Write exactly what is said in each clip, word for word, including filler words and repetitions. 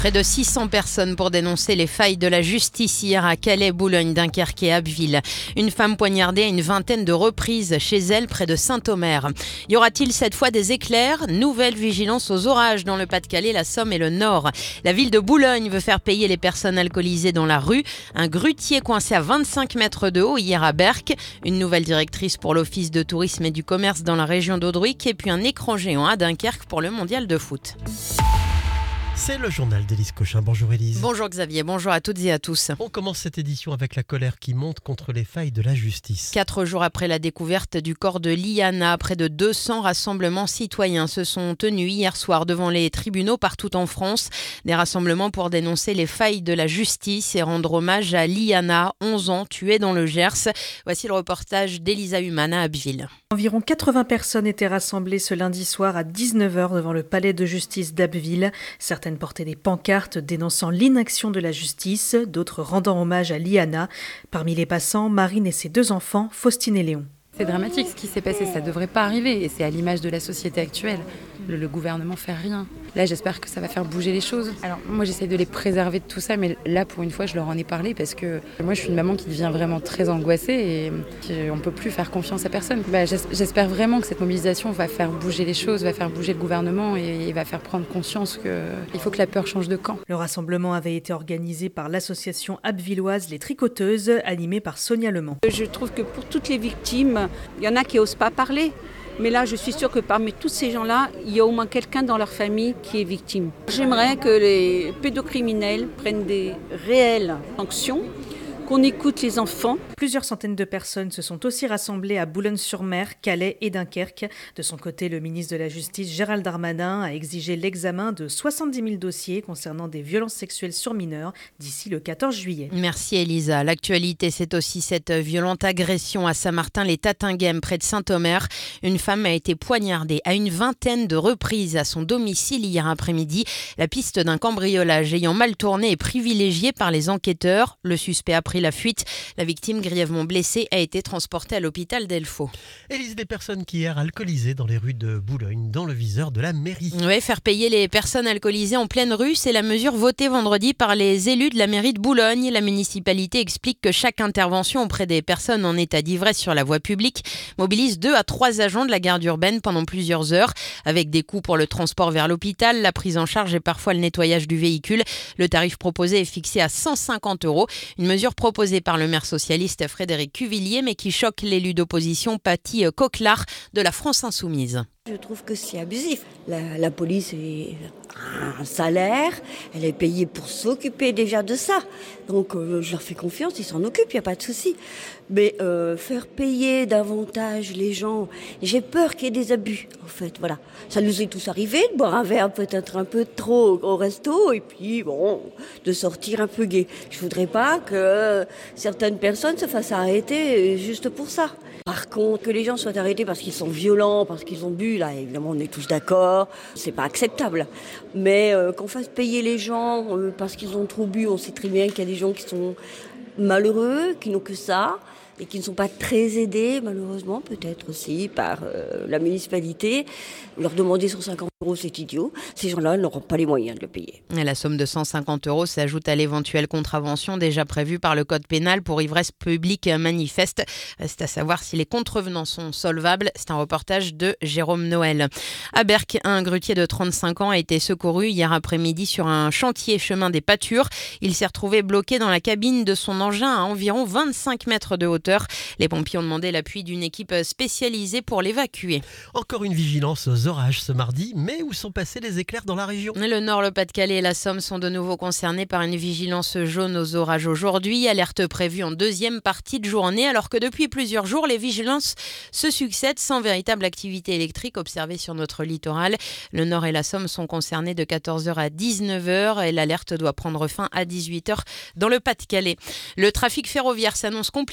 Près de six cents personnes pour dénoncer les failles de la justice hier à Calais, Boulogne, Dunkerque et Abbeville. Une femme poignardée à une vingtaine de reprises chez elle près de Saint-Omer. Y aura-t-il cette fois des éclairs ? Nouvelle vigilance aux orages dans le Pas-de-Calais, la Somme et le Nord. La ville de Boulogne veut faire payer les personnes alcoolisées dans la rue. Un grutier coincé à vingt-cinq mètres de haut hier à Berck. Une nouvelle directrice pour l'Office de tourisme et du commerce dans la région d'Audruic. Et puis un écran géant à Dunkerque pour le mondial de foot. C'est le journal d'Élise Cochin. Bonjour Élise. Bonjour Xavier, bonjour à toutes et à tous. On commence cette édition avec la colère qui monte contre les failles de la justice. Quatre jours après la découverte du corps de Liana, près de deux cents rassemblements citoyens se sont tenus hier soir devant les tribunaux partout en France. Des rassemblements pour dénoncer les failles de la justice et rendre hommage à Liana, onze ans, tuée dans le Gers. Voici le reportage d'Elisa Humann à Abbeville. Environ quatre-vingts personnes étaient rassemblées ce lundi soir à dix-neuf heures devant le palais de justice d'Abbeville. Certaines portaient des pancartes dénonçant l'inaction de la justice, d'autres rendant hommage à Liana. Parmi les passants, Marine et ses deux enfants, Faustine et Léon. C'est dramatique ce qui s'est passé, ça ne devrait pas arriver et c'est à l'image de la société actuelle. Le, le gouvernement ne fait rien. Là, j'espère que ça va faire bouger les choses. Alors, moi, j'essaie de les préserver de tout ça, mais là, pour une fois, je leur en ai parlé parce que moi, je suis une maman qui devient vraiment très angoissée et on ne peut plus faire confiance à personne. Bah, j'espère vraiment que cette mobilisation va faire bouger les choses, va faire bouger le gouvernement et, et va faire prendre conscience qu'il faut que la peur change de camp. Le rassemblement avait été organisé par l'association abvilloise Les Tricoteuses, animée par Sonia Lemans. Je trouve que pour toutes les victimes, il y en a qui n'osent pas parler. Mais là, je suis sûre que parmi tous ces gens-là, il y a au moins quelqu'un dans leur famille qui est victime. J'aimerais que les pédocriminels prennent des réelles sanctions, qu'on écoute les enfants. Plusieurs centaines de personnes se sont aussi rassemblées à Boulogne-sur-Mer, Calais et Dunkerque. De son côté, le ministre de la Justice, Gérald Darmanin, a exigé l'examen de soixante-dix mille dossiers concernant des violences sexuelles sur mineurs d'ici le quatorze juillet. Merci Elisa. L'actualité, c'est aussi cette violente agression à Saint-Martin-les-Tatinguèmes, près de Saint-Omer. Une femme a été poignardée à une vingtaine de reprises à son domicile hier après-midi. La piste d'un cambriolage ayant mal tourné est privilégiée par les enquêteurs. Le suspect a pris la fuite. La victime, grièvement blessée, a été transportée à l'hôpital d'Elfaux. Élise, des personnes qui hier alcoolisées dans les rues de Boulogne, dans le viseur de la mairie. Oui, faire payer les personnes alcoolisées en pleine rue, c'est la mesure votée vendredi par les élus de la mairie de Boulogne. La municipalité explique que chaque intervention auprès des personnes en état d'ivresse sur la voie publique mobilise deux à trois agents de la garde urbaine pendant plusieurs heures, avec des coûts pour le transport vers l'hôpital, la prise en charge et parfois le nettoyage du véhicule. Le tarif proposé est fixé à cent cinquante euros. Une mesure proposée par le maire socialiste Frédéric Cuvillier, mais qui choque l'élu d'opposition Paty Coquelard de la France Insoumise. Je trouve que c'est abusif. La, la police a un salaire, elle est payée pour s'occuper déjà de ça. Donc euh, je leur fais confiance, ils s'en occupent, il n'y a pas de souci. Mais euh, faire payer davantage les gens, j'ai peur qu'il y ait des abus, en fait. Voilà. Ça nous est tous arrivé de boire un verre peut-être un peu trop au resto et puis bon, de sortir un peu gai. Je voudrais pas que certaines personnes se fassent arrêter juste pour ça. Par contre, que les gens soient arrêtés parce qu'ils sont violents, parce qu'ils ont bu, là, évidemment, on est tous d'accord, c'est pas acceptable. Mais euh, qu'on fasse payer les gens euh, parce qu'ils ont trop bu, on sait très bien qu'il y a des gens qui sont malheureux, qui n'ont que ça, et qui ne sont pas très aidés, malheureusement, peut-être aussi par euh, la municipalité. Leur demander cent cinquante euros, c'est idiot. Ces gens-là n'auront pas les moyens de le payer. Et la somme de cent cinquante euros s'ajoute à l'éventuelle contravention déjà prévue par le code pénal pour ivresse publique manifeste. Reste à savoir si les contrevenants sont solvables. C'est un reportage de Jérôme Noël. À Berck, un grutier de trente-cinq ans a été secouru hier après-midi sur un chantier chemin des Pâtures. Il s'est retrouvé bloqué dans la cabine de son engin à environ vingt-cinq mètres de hauteur. Les pompiers ont demandé l'appui d'une équipe spécialisée pour l'évacuer. Encore une vigilance aux orages ce mardi, mais où sont passés les éclairs dans la région ? Le Nord, le Pas-de-Calais et la Somme sont de nouveau concernés par une vigilance jaune aux orages aujourd'hui. Alerte prévue en deuxième partie de journée, alors que depuis plusieurs jours, les vigilances se succèdent sans véritable activité électrique observée sur notre littoral. Le Nord et la Somme sont concernés de quatorze heures à dix-neuf heures et l'alerte doit prendre fin à dix-huit heures dans le Pas-de-Calais. Le trafic ferroviaire s'annonce compliqué demain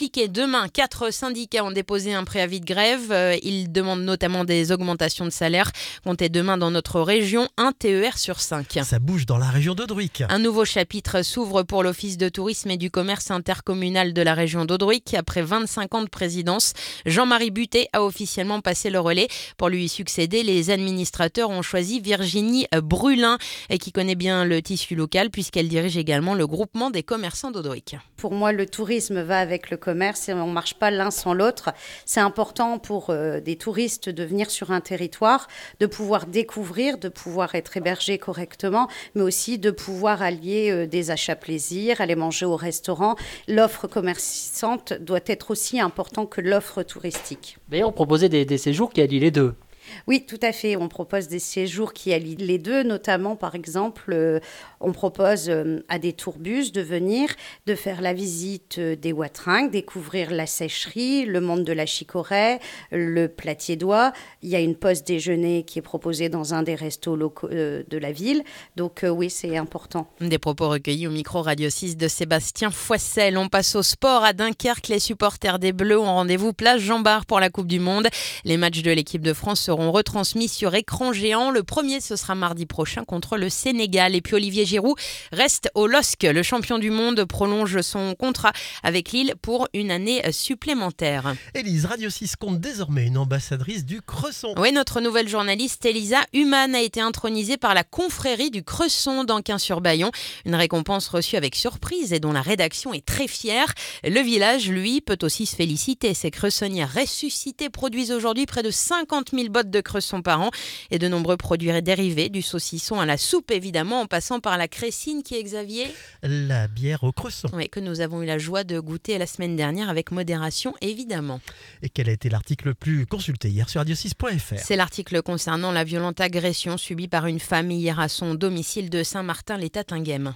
demain, quatre syndicats ont déposé un préavis de grève. Ils demandent notamment des augmentations de salaire. Comptez demain dans notre région, un T E R sur cinq. Ça bouge dans la région d'Audruic. Un nouveau chapitre s'ouvre pour l'Office de tourisme et du commerce intercommunal de la région d'Audruic. Après vingt-cinq ans de présidence, Jean-Marie Butet a officiellement passé le relais. Pour lui succéder, les administrateurs ont choisi Virginie Brulin, qui connaît bien le tissu local puisqu'elle dirige également le groupement des commerçants d'Audruic. Pour moi, le tourisme va avec le commerce et on ne marche pas l'un sans l'autre. C'est important pour euh, des touristes de venir sur un territoire, de pouvoir découvrir, de pouvoir être hébergés correctement, mais aussi de pouvoir allier euh, des achats plaisir, aller manger au restaurant. L'offre commerçante doit être aussi importante que l'offre touristique. D'ailleurs, on proposait des, des séjours qui allient les deux. Oui, tout à fait. On propose des séjours qui allient les deux, notamment, par exemple, euh, on propose euh, à des tourbus de venir, de faire la visite euh, des Watringues, découvrir la sécherie, le monde de la chicorée, le platier-doigt. Il y a une pause déjeuner qui est proposée dans un des restos locaux euh, de la ville. Donc euh, oui, c'est important. Des propos recueillis au micro Radio six de Sébastien Foissel. On passe au sport à Dunkerque. Les supporters des Bleus ont rendez-vous place Jean-Bart pour la Coupe du Monde. Les matchs de l'équipe de France seront retransmis sur écran géant. Le premier, ce sera mardi prochain contre le Sénégal. Et puis Olivier Giroud reste au L O S C. Le champion du monde prolonge son contrat avec Lille pour une année supplémentaire. Élise, Radio six compte désormais une ambassadrice du Cresson. Oui, notre nouvelle journaliste Elisa Humann a été intronisée par la confrérie du Cresson d'Anquin-sur-Bayon. Une récompense reçue avec surprise et dont la rédaction est très fière. Le village, lui, peut aussi se féliciter. Ces cressonnières ressuscitées produisent aujourd'hui près de cinquante mille bottes de cresson par an et de nombreux produits dérivés, du saucisson à la soupe évidemment, en passant par la cressine qui est, Xavier, la bière au Cresson. Oui, que nous avons eu la joie de goûter la semaine dernière avec modération évidemment. Et quel a été l'article le plus consulté hier sur radio six point f r? C'est l'article concernant la violente agression subie par une femme hier à son domicile de Saint-Martin-les-Tatinguèmes.